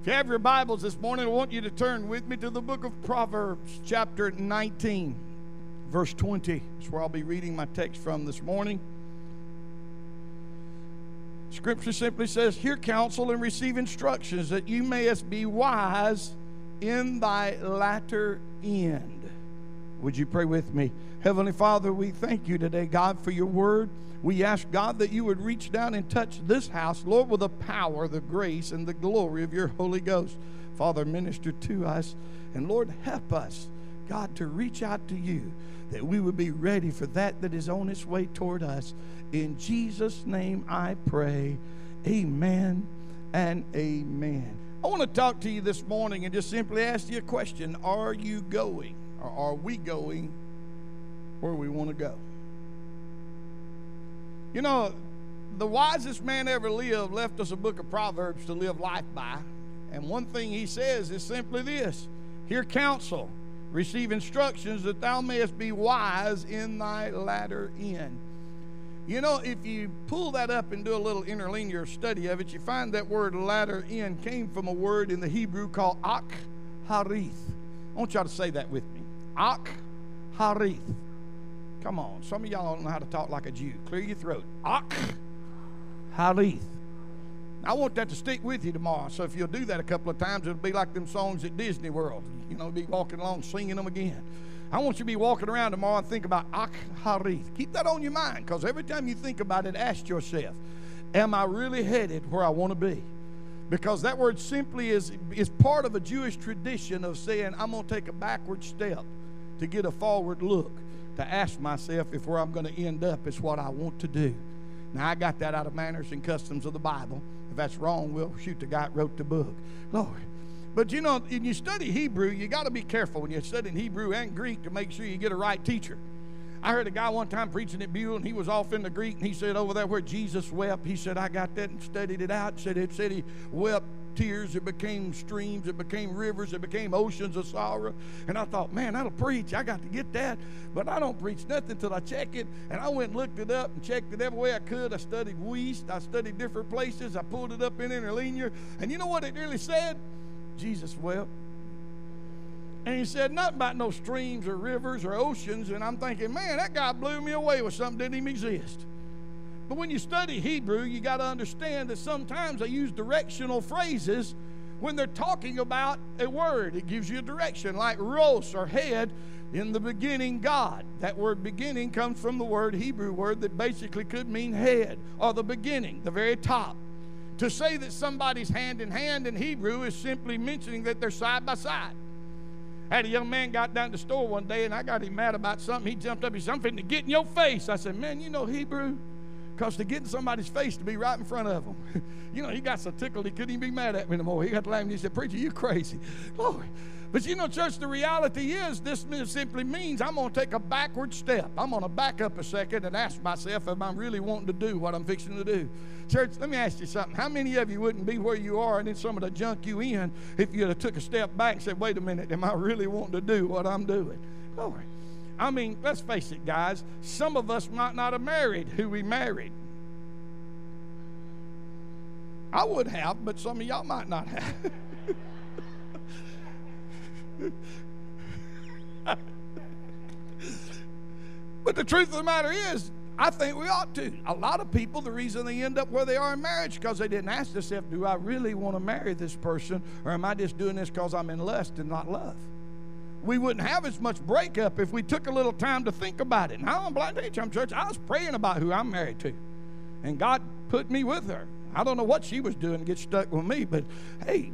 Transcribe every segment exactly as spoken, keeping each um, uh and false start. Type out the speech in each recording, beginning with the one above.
you have your Bibles this morning, I want you to turn with me to the book of Proverbs, chapter nineteen, verse twenty. That's where I'll be reading my text from this morning. Scripture simply says, hear counsel and receive instructions, that you mayest be wise in thy latter end. Would you pray with me? Heavenly Father, we thank you today, God, for your word. We ask, God, that you would reach down and touch this house, Lord, with the power, the grace, and the glory of your Holy Ghost. Father, minister to us. And Lord, help us, God, to reach out to you, that we would be ready for that that is on its way toward us. In Jesus' name I pray. Amen and amen. I want to talk to you this morning and just simply ask you a question. Are you going, or are we going where we want to go? You know, the wisest man ever lived left us a book of Proverbs to live life by. And one thing he says is simply this: hear counsel, receive instructions, that thou mayest be wise in thy latter end. You know, if you pull that up and do a little interlinear study of it, you find that word latter end came from a word in the Hebrew called ak harith. I want y'all to say that with me. Ak harith. Come on, some of y'all don't know how to talk like a Jew. Clear your throat. Ak harith. I want that to stick with you tomorrow. So if you'll do that a couple of times, it'll be like them songs at Disney World. You know, be walking along singing them again. I want you to be walking around tomorrow and think about ak harith. Keep that on your mind, because every time you think about it, ask yourself, am I really headed where I want to be? Because that word simply is, is part of a Jewish tradition of saying, I'm going to take a backward step to get a forward look, to ask myself if where I'm going to end up is what I want to do. Now, I got that out of Manners and Customs of the Bible. If that's wrong, we'll shoot the guy that wrote the book. Lord. But, you know, when you study Hebrew, you got to be careful when you're studying Hebrew and Greek to make sure you get a right teacher. I heard a guy one time preaching at Buell, and he was off in the Greek, and he said over there where Jesus wept, he said, I got that and studied it out. He said, it said he wept tears, it became streams, it became rivers, it became oceans of sorrow. And I thought, man, that'll preach. I got to get that. But I don't preach nothing until I check it. And I went and looked it up and checked it every way I could. I studied Wuest. I studied different places. I pulled it up in interlinear. And you know what it really said? Jesus wept. And he said nothing about no streams or rivers or oceans. And I'm thinking, man, that guy blew me away with something that didn't even exist. But when you study Hebrew, you got to understand that sometimes they use directional phrases when they're talking about a word. It gives you a direction, like ros, or head, in the beginning, God. That word beginning comes from the word Hebrew word that basically could mean head, or the beginning, the very top. To say that somebody's hand in hand in Hebrew is simply mentioning that they're side by side. I had a young man got down to the store one day, and I got him mad about something. He jumped up, he said, I'm finna get in your face. I said, man, you know Hebrew? Because to get in somebody's face to be right in front of them. You know, he got so tickled he couldn't even be mad at me anymore. He got to laugh and he said, preacher, you crazy. Lord. But you know, church, the reality is this simply means I'm going to take a backward step. I'm going to back up a second and ask myself if I'm really wanting to do what I'm fixing to do. Church, let me ask you something. How many of you wouldn't be where you are and then some of the junk you in if you had took a step back and said, wait a minute, am I really wanting to do what I'm doing? Lord. I mean, let's face it, guys. Some of us might not have married who we married. I would have, but some of y'all might not have. But the truth of the matter is, I think we ought to. A lot of people, the reason they end up where they are in marriage because they didn't ask themselves, do I really want to marry this person, or am I just doing this because I'm in lust and not love? We wouldn't have as much breakup if we took a little time to think about it. Now, I'm blind to you, church. I was praying about who I'm married to, and God put me with her. I don't know what she was doing to get stuck with me, but hey,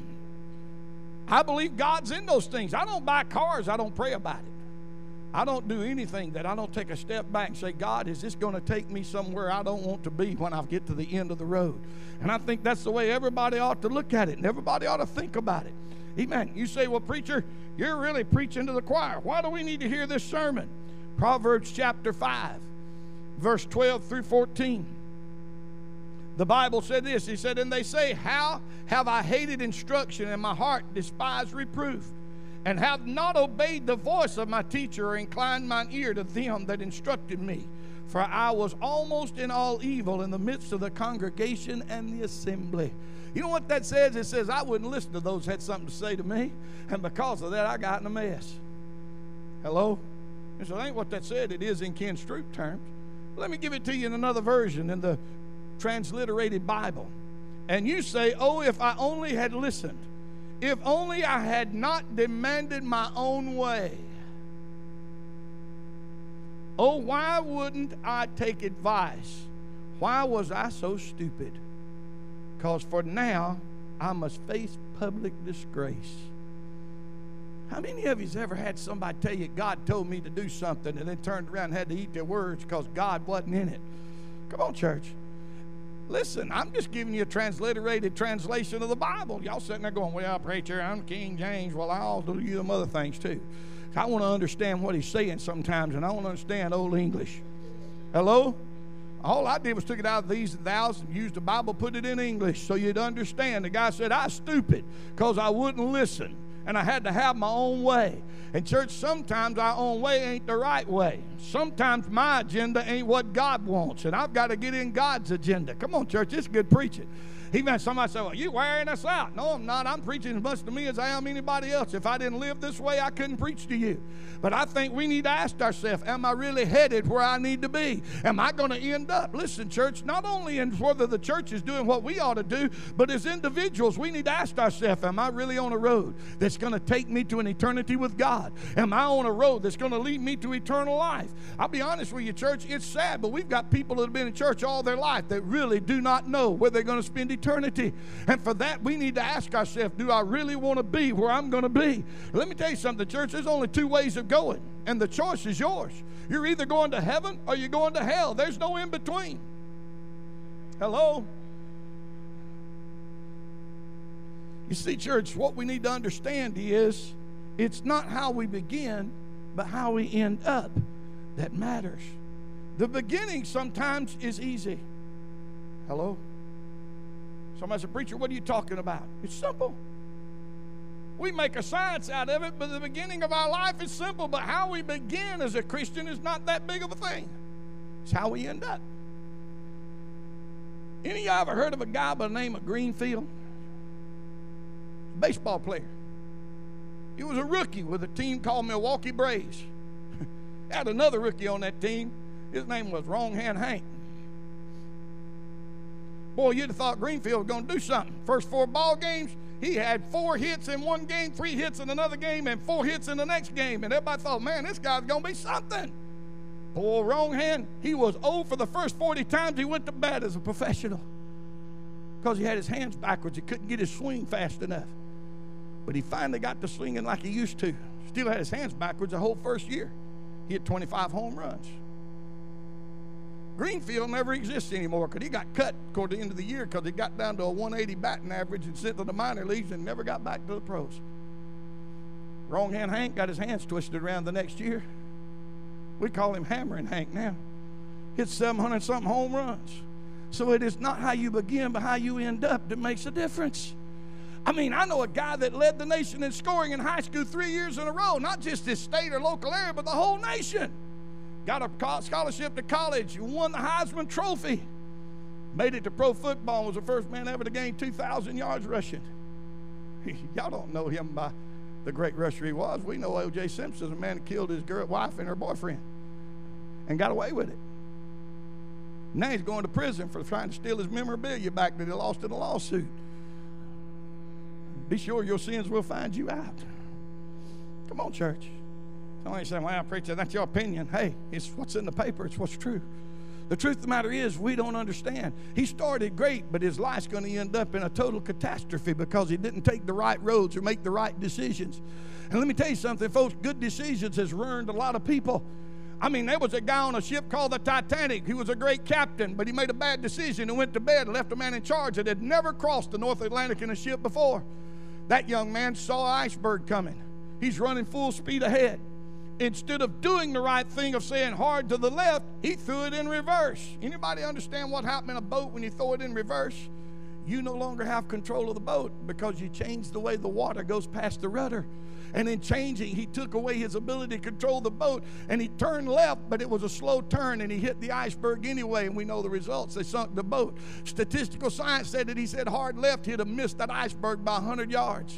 I believe God's in those things. I don't buy cars. I don't pray about it. I don't do anything that I don't take a step back and say, God, is this going to take me somewhere I don't want to be when I get to the end of the road? And I think that's the way everybody ought to look at it, and everybody ought to think about it. Amen. You say, well, preacher, you're really preaching to the choir. Why do we need to hear this sermon? Proverbs chapter five, verse twelve through fourteen. The Bible said this. He said, and they say, how have I hated instruction, and my heart despised reproof, and have not obeyed the voice of my teacher, or inclined mine ear to them that instructed me. For I was almost in all evil in the midst of the congregation and the assembly. You know what that says? It says, I wouldn't listen to those who had something to say to me, and because of that, I got in a mess. Hello? And so that ain't what that said. It is in Ken Stroop terms. Let me give it to you in another version, in the transliterated Bible. And you say, oh, if I only had listened. If only I had not demanded my own way. Oh, why wouldn't I take advice? Why was I so stupid? Because for now, I must face public disgrace. How many of you has ever had somebody tell you, God told me to do something, and then turned around and had to eat their words because God wasn't in it? Come on, church. Listen, I'm just giving you a transliterated translation of the Bible. Y'all sitting there going, well, preacher, I'm King James. Well, I'll do you them other things too. I want to understand what he's saying sometimes, and I want to understand Old English. Hello? All I did was took it out of these and thous and used the Bible, put it in English so you'd understand. The guy said, I was stupid because I wouldn't listen, and I had to have my own way. And church, sometimes our own way ain't the right way. Sometimes my agenda ain't what God wants, and I've got to get in God's agenda. Come on, church, it's good preaching. Even somebody say, well, you wearing us out. No, I'm not. I'm preaching as much to me as I am anybody else. If I didn't live this way, I couldn't preach to you. But I think we need to ask ourselves, am I really headed where I need to be? Am I going to end up? Listen, church, not only in whether the church is doing what we ought to do, but as individuals, we need to ask ourselves, am I really on a road that's going to take me to an eternity with God? Am I on a road that's going to lead me to eternal life? I'll be honest with you, church, it's sad, but we've got people that have been in church all their life that really do not know where they're going to spend eternity. And for that, we need to ask ourselves, do I really want to be where I'm going to be? Let me tell you something, church, there's only two ways of going, and the choice is yours. You're either going to heaven or you're going to hell. There's no in between. Hello? You see, church, what we need to understand is it's not how we begin, but how we end up that matters. The beginning sometimes is easy. Hello? Somebody said, preacher, what are you talking about? It's simple. We make a science out of it, but the beginning of our life is simple. But how we begin as a Christian is not that big of a thing. It's how we end up. Any of y'all ever heard of a guy by the name of Greenfield? Baseball player. He was a rookie with a team called Milwaukee Braves. Had another rookie on that team. His name was Wrong Hand Hank. Boy, you'd have thought Greenfield was going to do something. First four ball games, he had four hits in one game, three hits in another game, and four hits in the next game. And everybody thought, man, this guy's going to be something. Boy, Wrong Hand, he was oh for the first forty times he went to bat as a professional because he had his hands backwards. He couldn't get his swing fast enough. But he finally got to swinging like he used to. Still had his hands backwards the whole first year. He had twenty-five home runs. Greenfield never exists anymore because he got cut toward the end of the year because he got down to a one eighty batting average and sent to the minor leagues and never got back to the pros. Wrong Hand Hank got his hands twisted around the next year. We call him Hammering Hank now. Hit seven hundred something home runs. So it is not how you begin, but how you end up that makes a difference. I mean, I know a guy that led the nation in scoring in high school three years in a row, not just his state or local area, but the whole nation. Got a scholarship to college, won the Heisman Trophy, made it to pro football, was the first man ever to gain two thousand yards rushing. Y'all don't know him by the great rusher he was. We know O J Simpson is a man who killed his girl, wife and her boyfriend and got away with it. Now he's going to prison for trying to steal his memorabilia back that he lost in a lawsuit. Be sure your sins will find you out. Come on, church. Somebody saying, well, preacher, that's your opinion. Hey, it's what's in the paper. It's what's true. The truth of the matter is we don't understand. He started great, but his life's going to end up in a total catastrophe because he didn't take the right roads or make the right decisions. And let me tell you something, folks, good decisions has ruined a lot of people. I mean, there was a guy on a ship called the Titanic. He was a great captain, but he made a bad decision and went to bed and left a man in charge that had never crossed the North Atlantic in a ship before. That young man saw an iceberg coming. He's running full speed ahead. Instead of doing the right thing of saying hard to the left, he threw it in reverse. Anybody understand what happened in a boat when you throw it in reverse? you no longer have control of the boat because you changed the way the water goes past the rudder. And in changing, he took away his ability to control the boat, and he turned left, but it was a slow turn, and he hit the iceberg anyway, and we know the results. They sunk the boat. Statistical science said that he said hard left, he'd have missed that iceberg by one hundred yards.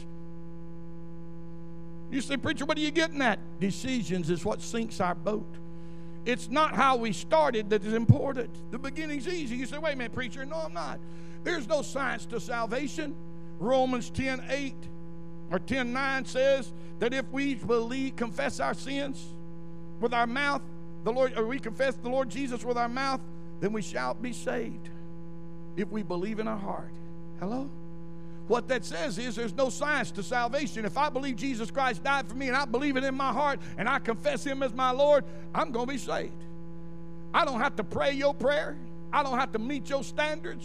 You say, preacher, what are you getting at? Decisions is what sinks our boat. It's not how we started that is important. The beginning's easy. You say, wait a minute, preacher. No, I'm not. There's no science to salvation. Romans ten eight or ten nine says that if we believe, confess our sins with our mouth, the Lord, or we confess the Lord Jesus with our mouth, then we shall be saved if we believe in our heart. Hello? What that says is there's no science to salvation. If I believe Jesus Christ died for me and I believe it in my heart and I confess him as my Lord, I'm going to be saved. I don't have to pray your prayer. I don't have to meet your standards.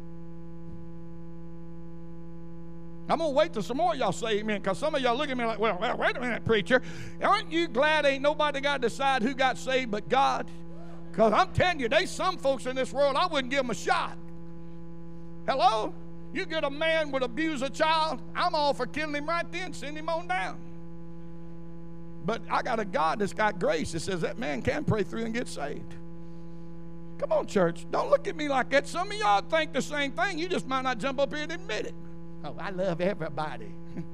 I'm going to wait till some more of y'all say amen, because some of y'all look at me like, well, well, wait a minute, preacher. Aren't you glad ain't nobody got to decide who got saved but God? Because I'm telling you, there's some folks in this world, I wouldn't give them a shot. Hello? You get a man would abuse a child, I'm all for killing him right then, send him on down. But I got a God that's got grace that says that man can pray through and get saved. Come on, church. Don't look at me like that. Some of y'all think the same thing. You just might not jump up here and admit it. Oh, I love everybody.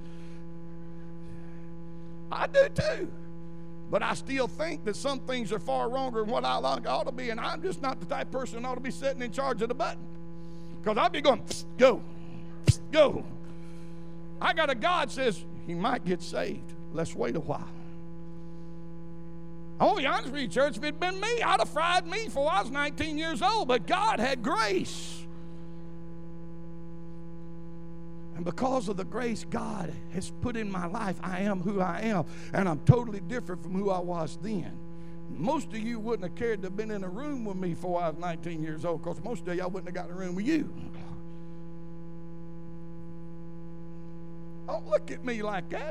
I do too. But I still think that some things are far wronger than what I ought to be, and I'm just not the type of person that ought to be sitting in charge of the button. Because I'll be going, go, go. I got a God says he might get saved. Let's wait a while. I'll be honest with you, church, if it had been me, I'd have fried me before I was nineteen years old. But God had grace. And because of the grace God has put in my life, I am who I am. And I'm totally different from who I was then. Most of you wouldn't have cared to have been in a room with me before I was nineteen years old, because most of y'all wouldn't have got in a room with you. Don't look at me like that.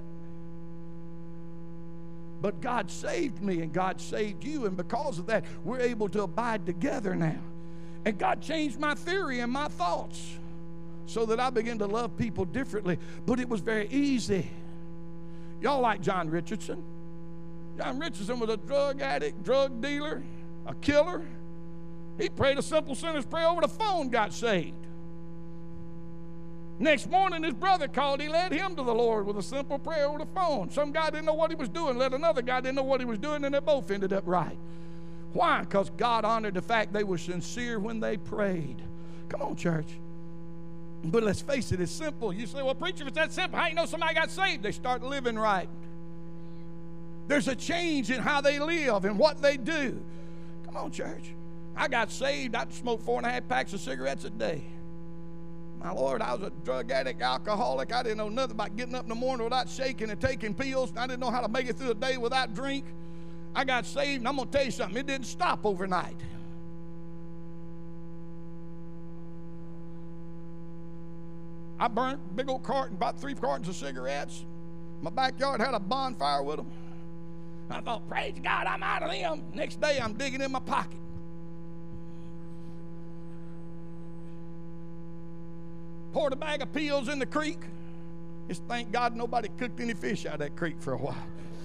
But God saved me, and God saved you, and because of that, we're able to abide together now. And God changed my theory and my thoughts so that I began to love people differently. But it was very easy. Y'all like John Richardson? John Richardson was a drug addict, drug dealer, a killer. He prayed a simple sinner's prayer over the phone, got saved. Next morning, his brother called. He led him to the Lord with a simple prayer over the phone. Some guy didn't know what he was doing, led another guy didn't know what he was doing, and they both ended up right. Why? Because God honored the fact they were sincere when they prayed. Come on, church. But let's face it, it's simple. You say, well, preacher, if it's that simple, how you know somebody got saved? They start living right. There's a change in how they live and what they do. Come on, church. I got saved. I'd smoke four and a half packs of cigarettes a day. My Lord, I was a drug addict, alcoholic. I didn't know nothing about getting up in the morning without shaking and taking pills. I didn't know how to make it through the day without drink. I got saved, and I'm going to tell you something. It didn't stop overnight. I burnt a big old carton, about three cartons of cigarettes. My backyard had a bonfire with them. I thought, praise God, I'm out of them. Next day, I'm digging in my pocket. Poured a bag of pills in the creek. Just thank God nobody cooked any fish out of that creek for a while.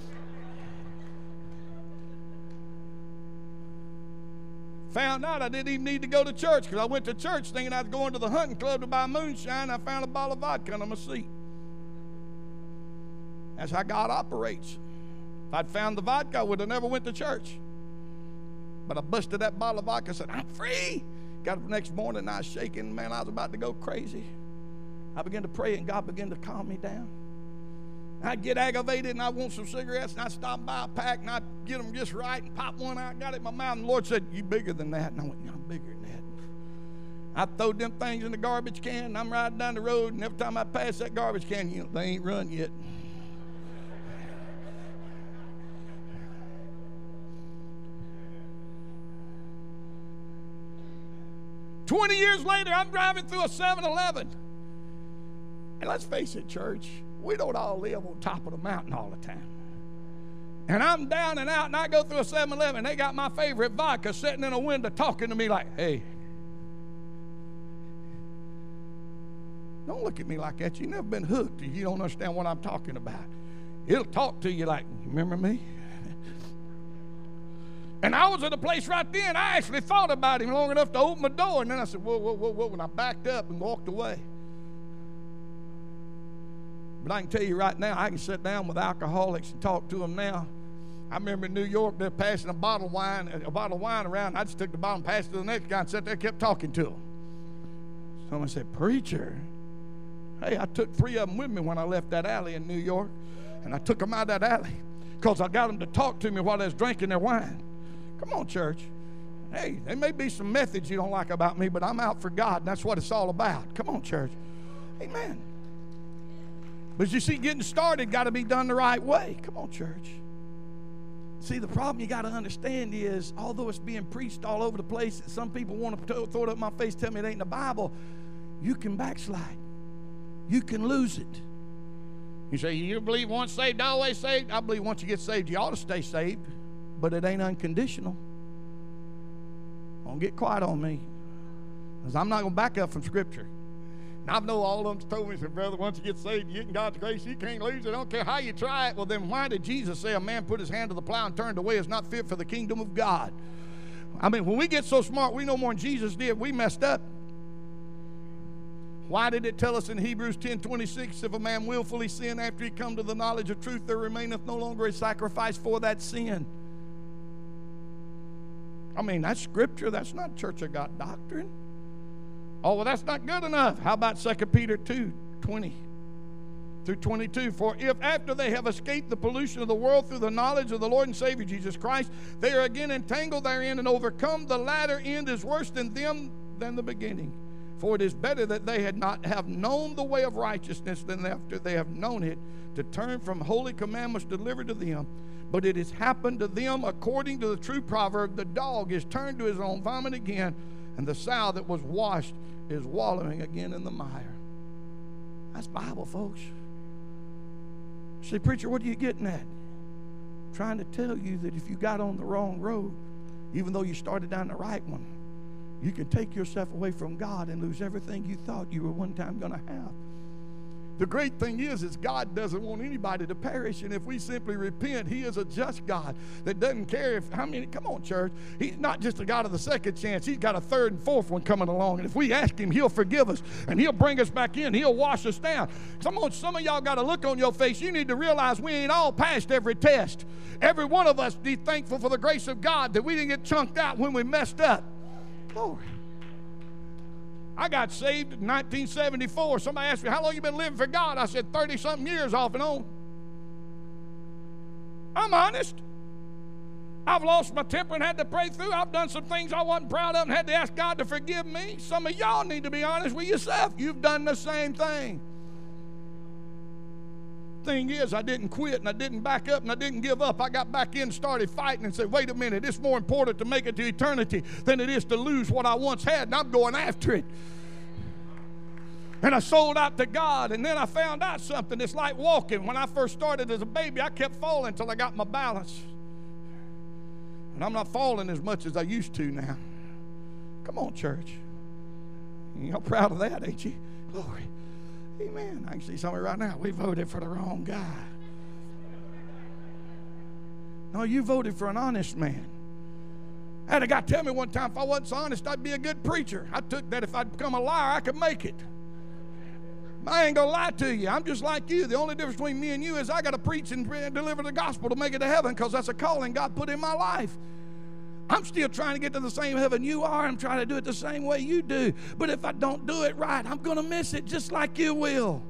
Found out I didn't even need to go to church, because I went to church thinking I was going to the hunting club to buy moonshine. I found a bottle of vodka under my seat. That's how God operates. If I'd found the vodka, I would have never went to church. But I busted that bottle of vodka and said, I'm free. Got up the next morning and I was shaking. Man, I was about to go crazy. I began to pray and God began to calm me down. I'd get aggravated and I'd want some cigarettes and I'd stop by a pack and I'd get them just right and pop one out, got it in my mouth, and the Lord said, you bigger than that. And I went, yeah, I'm bigger than that. I throwed them things in the garbage can and I'm riding down the road, and every time I pass that garbage can, you know, they ain't run yet. Twenty years later, I'm driving through a seven eleven. And let's face it, church, we don't all live on top of the mountain all the time. And I'm down and out, and I go through a seven eleven, and they got my favorite vodka sitting in a window talking to me like, hey, Don't look at me like that. You've never been hooked. You don't understand what I'm talking about. It'll talk to you like, remember me? And I was at a place right then, I actually thought about him long enough to open the door, and then I said, whoa, whoa, whoa, whoa, and I backed up and walked away. But I can tell you right now, I can sit down with alcoholics and talk to them now. I remember in New York, they're passing a bottle of wine, a bottle of wine around. I just took the bottle and passed it to the next guy and sat there and kept talking to him. Someone said, preacher? Hey, I took three of them with me when I left that alley in New York, and I took them out of that alley because I got them to talk to me while they was drinking their wine. Come on, church. Hey, there may be some methods you don't like about me, but I'm out for God, and that's what it's all about. Come on, church. Amen. But you see, getting started got to be done the right way. Come on, church. See, the problem you got to understand is, although it's being preached all over the place, and some people want to throw it up my face, tell me it ain't in the Bible, you can backslide. You can lose it. You say, you believe once saved, always saved? I believe once you get saved, you ought to stay saved. But it ain't unconditional. Don't get quiet on me, because I'm not going to back up from Scripture. And I know all of them told me, said, brother, once you get saved, you get in God's grace, you can't lose it. I don't care how you try it. Well, then why did Jesus say a man put his hand to the plow and turned away is not fit for the kingdom of God? I mean, when we get so smart, we know more than Jesus did. We messed up. Why did it tell us in Hebrews ten twenty-six, if a man willfully sin after he come to the knowledge of truth, there remaineth no longer a sacrifice for that sin? I mean, that's Scripture. That's not Church of God doctrine. Oh, well, that's not good enough. How about Second Peter two twenty through twenty-two? For if after they have escaped the pollution of the world through the knowledge of the Lord and Savior Jesus Christ, they are again entangled therein and overcome, the latter end is worse than them than the beginning. For it is better that they had not have known the way of righteousness than after they have known it, to turn from holy commandments delivered to them. But it has happened to them according to the true proverb, the dog is turned to his own vomit again, and the sow that was washed is wallowing again in the mire. That's Bible, folks. Say, preacher, what are you getting at? I'm trying to tell you that if you got on the wrong road, even though you started down the right one, you can take yourself away from God and lose everything you thought you were one time going to have. The great thing is, is God doesn't want anybody to perish, and if we simply repent, He is a just God that doesn't care if, how many, come on, church, He's not just a God of the second chance. He's got a third and fourth one coming along, and if we ask Him, He'll forgive us, and He'll bring us back in. He'll wash us down. Come on, some of y'all got a look on your face. You need to realize we ain't all passed every test. Every one of us be thankful for the grace of God that we didn't get chunked out when we messed up. Glory. I got saved in nineteen seventy-four. Somebody asked me, how long you been living for God? I said, thirty-something years off and on. I'm honest. I've lost my temper and had to pray through. I've done some things I wasn't proud of and had to ask God to forgive me. Some of y'all need to be honest with yourself. You've done the same thing. Thing is, I didn't quit and I didn't back up and I didn't give up. I got back in and started fighting and said, wait a minute, it's more important to make it to eternity than it is to lose what I once had, and I'm going after it. And I sold out to God, and then I found out something. It's like walking. When I first started as a baby, I kept falling until I got my balance. And I'm not falling as much as I used to now. Come on, church. Y'all proud of that, ain't you? Glory. Amen. I can see somebody right now. We voted for the wrong guy. No, you voted for an honest man. I had a guy tell me one time, if I wasn't so honest, I'd be a good preacher. I took that if I'd become a liar, I could make it. I ain't going to lie to you. I'm just like you. The only difference between me and you is I got to preach and deliver the gospel to make it to heaven, because that's a calling God put in my life. I'm still trying to get to the same heaven you are. I'm trying to do it the same way you do. But if I don't do it right, I'm going to miss it just like you will.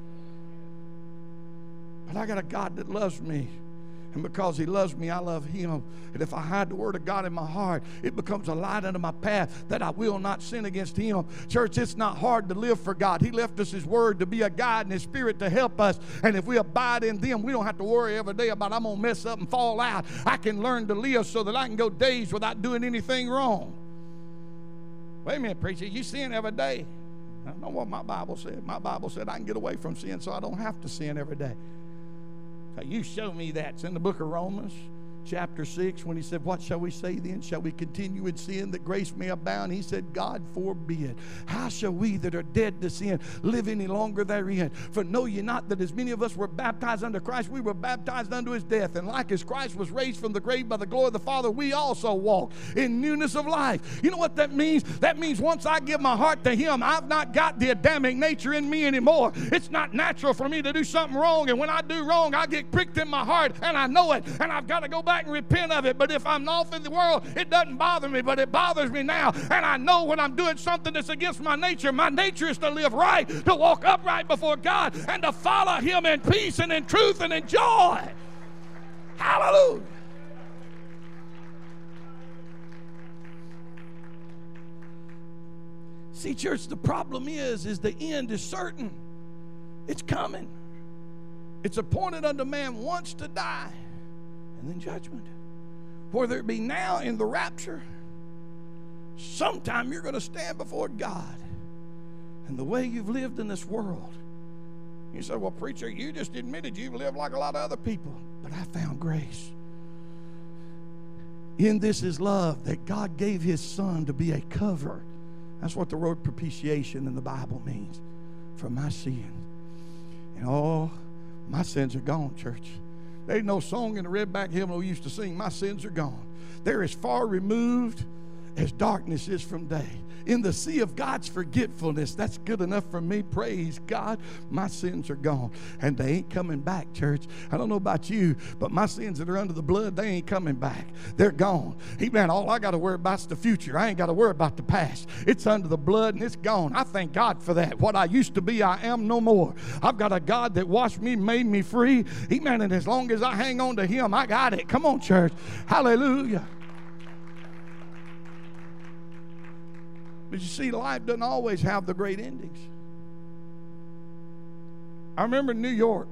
But I got a God that loves me. And because He loves me, I love Him. And if I hide the Word of God in my heart, it becomes a light unto my path that I will not sin against Him. Church, it's not hard to live for God. He left us His Word to be a guide and His Spirit to help us. And if we abide in them, we don't have to worry every day about I'm going to mess up and fall out. I can learn to live so that I can go days without doing anything wrong. Wait a minute, preacher. You sin every day. I don't know what my Bible said. My Bible said I can get away from sin so I don't have to sin every day. You show me that. It's in the book of Romans. chapter six, when he said, what shall we say then? Shall we continue in sin that grace may abound? He said, God forbid. How shall we that are dead to sin live any longer therein? For know ye not that as many of us were baptized unto Christ, we were baptized unto his death. And like as Christ was raised from the grave by the glory of the Father, we also walk in newness of life. You know what that means? That means once I give my heart to him, I've not got the Adamic nature in me anymore. It's not natural for me to do something wrong. And when I do wrong, I get pricked in my heart, and I know it, and I've got to go back and repent of it. But if I'm off in the world, it doesn't bother me, but it bothers me now. And I know when I'm doing something that's against my nature, my nature is to live right, to walk upright before God, and to follow him in peace and in truth and in joy. Hallelujah. See, church, the problem is, is the end is certain. It's coming. It's appointed unto man once to die, and then judgment. Whether it be now in the rapture, sometime you're going to stand before God. And the way you've lived in this world, you say, well, preacher, you just admitted you've lived like a lot of other people. But I found grace. In this is love, that God gave his son to be a cover. That's what the word propitiation in the Bible means, for my sins. And oh, my sins are gone, church. There ain't no song in the redback hymn we used to sing, my sins are gone. They're as far removed as darkness is from day. In the sea of God's forgetfulness, that's good enough for me. Praise God, my sins are gone. And they ain't coming back, church. I don't know about you, but my sins that are under the blood, they ain't coming back. They're gone. Amen. All I got to worry about is the future. I ain't got to worry about the past. It's under the blood and it's gone. I thank God for that. What I used to be, I am no more. I've got a God that washed me, made me free. Amen. And as long as I hang on to him, I got it. Come on, church. Hallelujah. But you see, life doesn't always have the great endings. I remember in New York,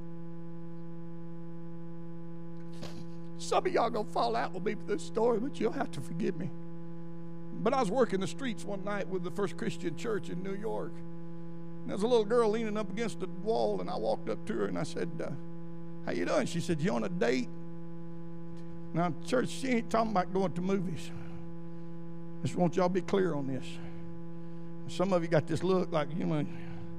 some of y'all going to fall out with me for this story, but you'll have to forgive me. But I was working the streets one night with the First Christian Church in New York. And there was a little girl leaning up against the wall, and I walked up to her and I said, uh, how you doing? She said, you on a date? Now, church, she ain't talking about going to movies. Just want y'all be clear on this. Some of you got this look like, you know,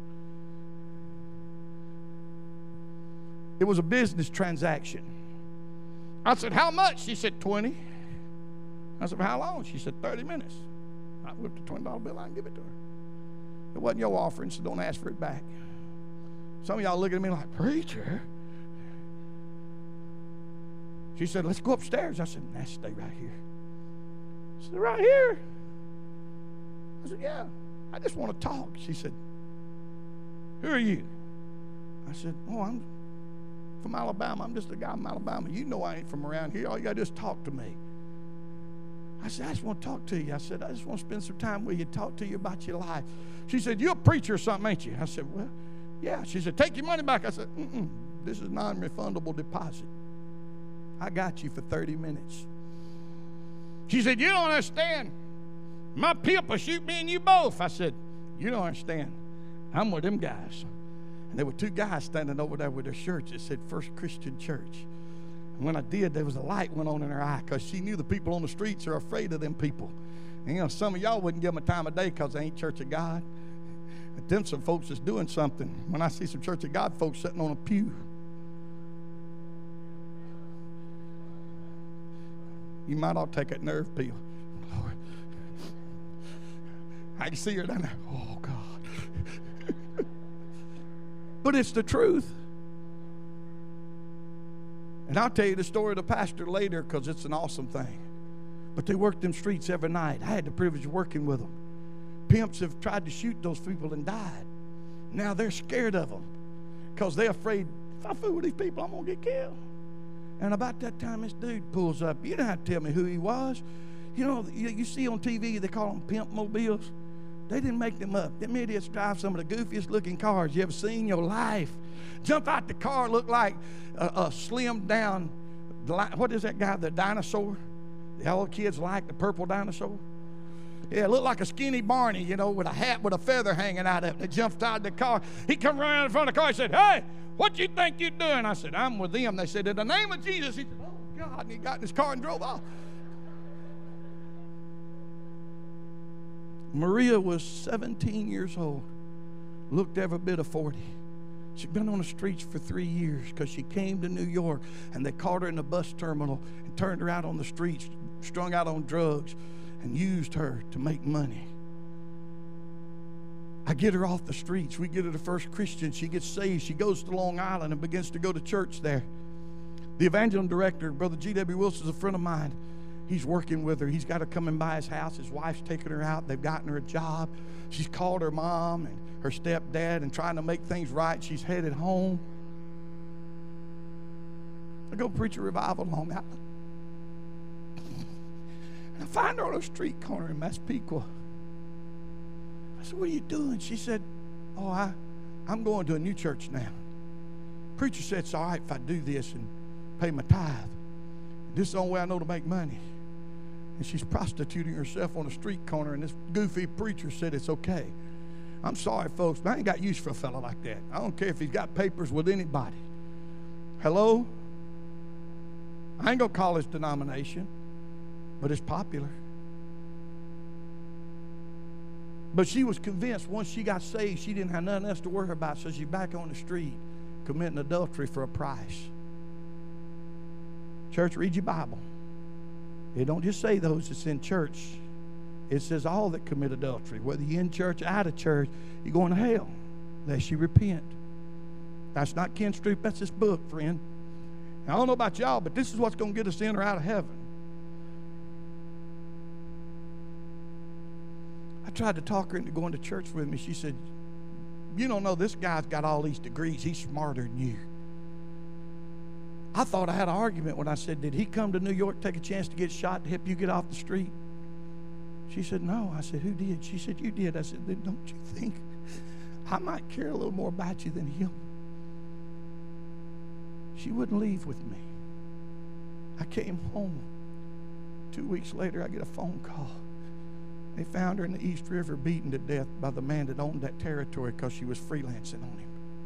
it was a business transaction. I said, how much? She said, twenty. I said, how long? She said, thirty minutes. I whipped a twenty dollar bill out and give it to her. It wasn't your offering, so don't ask for it back. Some of y'all looking at me like, preacher. She said, let's go upstairs. I said, nah, stay right here. She said, right here. I said, yeah, I just want to talk. She said, who are you? I said, oh, I'm from Alabama. I'm just a guy from Alabama. You know I ain't from around here. All you got to do is talk to me. I said, I just want to talk to you. I said, I just want to spend some time with you, talk to you about your life. She said, you're a preacher or something, ain't you? I said, well, yeah. She said, take your money back. I said, mm-mm, this is non-refundable deposit. I got you for thirty minutes. She said, you don't understand. My pimp will shoot me and you both. I said, you don't understand. I'm with them guys. And there were two guys standing over there with their shirts that said First Christian Church. And when I did, there was a light went on in her eye because she knew the people on the streets are afraid of them people. And, you know, some of y'all wouldn't give them a time of day because they ain't Church of God. But then some folks is doing something. When I see some Church of God folks sitting on a pew, you might ought to take that nerve pill. Lord. I can see her down there. Oh, God. But it's the truth. And I'll tell you the story of the pastor later because it's an awesome thing. But they worked them streets every night. I had the privilege of working with them. Pimps have tried to shoot those people and died. Now they're scared of them because they're afraid, if I fool with these people, I'm going to get killed. And about that time, this dude pulls up. You don't have to tell me who he was. You know, you, you see on T V, they call them pimp mobiles. They didn't make them up. Them idiots drive some of the goofiest looking cars you ever seen in your life. Jump out the car, look like a, a slimmed down, what is that guy, the dinosaur? The all kids like, the purple dinosaur? Yeah, looked like a skinny Barney, you know, with a hat with a feather hanging out of it. They jumped out of the car. He come around in front of the car and said, hey, what you think you're doing? I said, I'm with them. They said, in the name of Jesus. He said, oh, God. And he got in his car and drove off. Maria was seventeen years old. Looked every bit of forty. She'd been on the streets for three years because she came to New York and they caught her in the bus terminal and turned her out on the streets, strung out on drugs, and used her to make money. I get her off the streets. We get her the first Christian. She gets saved. She goes to Long Island and begins to go to church there. The evangelism director, Brother G W Wilson, is a friend of mine. He's working with her. He's got her coming by his house. His wife's taking her out. They've gotten her a job. She's called her mom and her stepdad and trying to make things right. She's headed home. I go preach a revival on that. And I find her on a street corner in Massapequa. I said, what are you doing? She said, oh, I, I'm going to a new church now. Preacher said it's all right if I do this and pay my tithe. This is the only way I know to make money. And she's prostituting herself on a street corner, and this goofy preacher said it's okay. I'm sorry, folks, but I ain't got use for a fella like that. I don't care if he's got papers with anybody. Hello? I ain't going to call his denomination, but it's popular. But she was convinced once she got saved, she didn't have nothing else to worry about, so she's back on the street committing adultery for a price. Church, read your Bible. It don't just say those that's in church. It says all that commit adultery. Whether you're in church or out of church, you're going to hell unless you repent. That's not Ken Stroop. That's this book, friend. Now, I don't know about y'all, but this is what's going to get us in or out of heaven. I tried to talk her into going to church with me. She said, you don't know, this guy's got all these degrees. He's smarter than you. I thought I had an argument when I said, did he come to New York, take a chance to get shot to help you get off the street? She said, no. I said, who did? She said, you did. I said, then don't you think I might care a little more about you than him? She wouldn't leave with me. I came home. Two weeks later, I get a phone call. They found her in the East River beaten to death by the man that owned that territory because she was freelancing on him.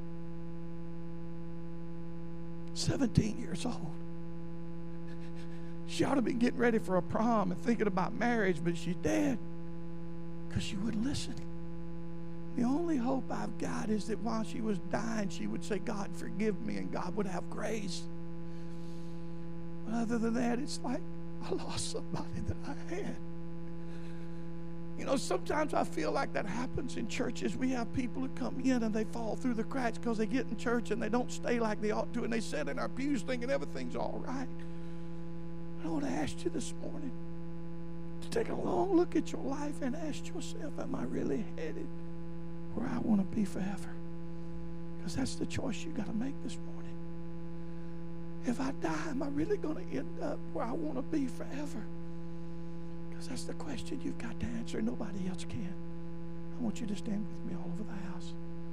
seventeen years old. She ought to be getting ready for a prom and thinking about marriage, but she's dead because she wouldn't listen. The only hope I've got is that while she was dying, she would say, God, forgive me, and God would have grace. But other than that, it's like I lost somebody that I had. You know, sometimes I feel like that happens in churches. We have people who come in and they fall through the cracks because they get in church and they don't stay like they ought to, and they sit in our pews thinking everything's all right. I want to ask you this morning to take a long look at your life and ask yourself, am I really headed where I want to be forever? Because that's the choice you got to make this morning. If I die, am I really going to end up where I want to be forever? Because that's the question you've got to answer. Nobody else can. I want you to stand with me all over the house.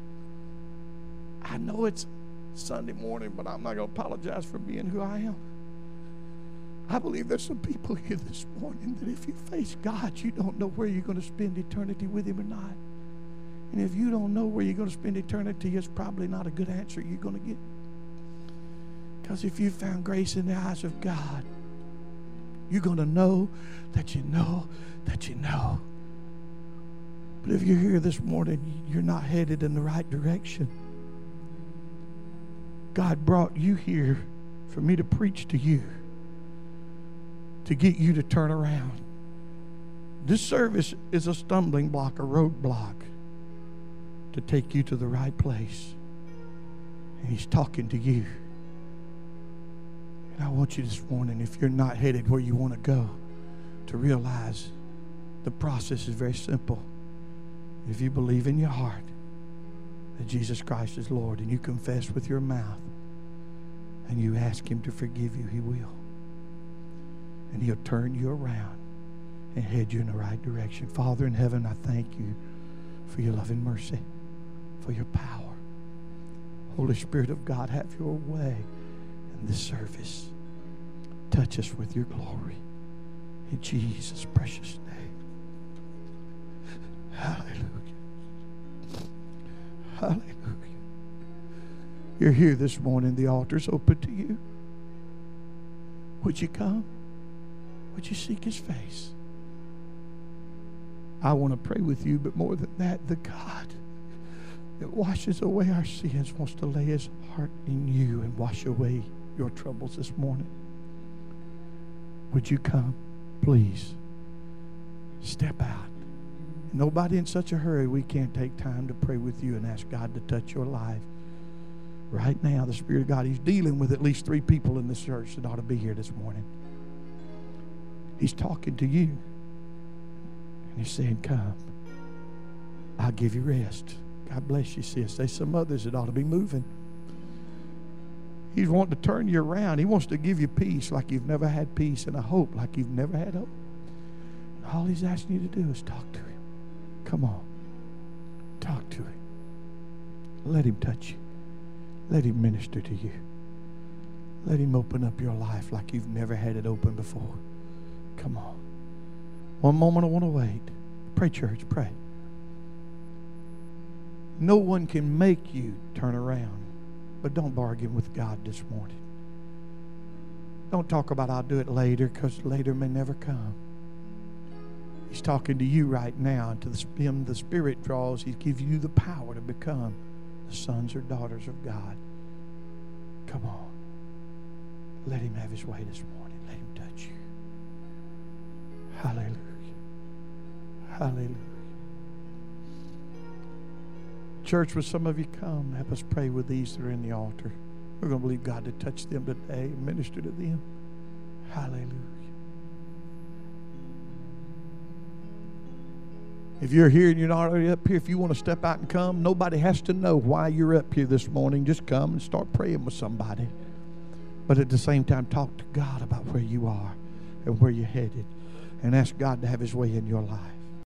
I know it's Sunday morning, but I'm not going to apologize for being who I am. I believe there's some people here this morning that if you face God, you don't know where you're going to spend eternity with Him or not. And if you don't know where you're going to spend eternity, it's probably not a good answer you're going to get. Because if you found grace in the eyes of God, you're going to know that you know that you know. But if you're here this morning, you're not headed in the right direction. God brought you here for me to preach to you, to get you to turn around. This service is a stumbling block, a roadblock to take you to the right place. And He's talking to you. And I want you this morning, if you're not headed where you want to go, to realize the process is very simple. If you believe in your heart that Jesus Christ is Lord and you confess with your mouth and you ask Him to forgive you, He will. And He'll turn you around and head you in the right direction. Father in heaven, I thank you for your love and mercy, for your power. Holy Spirit of God, have your way in this service. Touch us with your glory. In Jesus' precious name. Hallelujah. Hallelujah. You're here this morning. The altar's open to you. Would you come? Would you seek his face? I want to pray with you, but more than that, the God that washes away our sins wants to lay his heart in you and wash away your troubles this morning. Would you come? Please. Step out. Nobody in such a hurry we can't take time to pray with you and ask God to touch your life. Right now, the Spirit of God, he's dealing with at least three people in this church that ought to be here this morning. He's talking to you. And he's saying, come. I'll give you rest. God bless you, sis. There's some others that ought to be moving. He's wanting to turn you around. He wants to give you peace like you've never had peace, and a hope like you've never had hope. And all he's asking you to do is talk to him. Come on. Talk to him. Let him touch you. Let him minister to you. Let him open up your life like you've never had it open before. Come on. One moment I want to wait. Pray, church, pray. No one can make you turn around, but don't bargain with God this morning. Don't talk about I'll do it later, because later may never come. He's talking to you right now, and to the, him the Spirit draws. He gives you the power to become the sons or daughters of God. Come on. Let him have his way this morning. Let him touch you. Hallelujah. Hallelujah. Church, with some of you come, help us pray with these that are in the altar. We're going to believe God to touch them today and minister to them. Hallelujah. If you're here and you're not already up here, if you want to step out and come, nobody has to know why you're up here this morning. Just come and start praying with somebody. But at the same time, talk to God about where you are and where you're headed, and ask God to have his way in your life.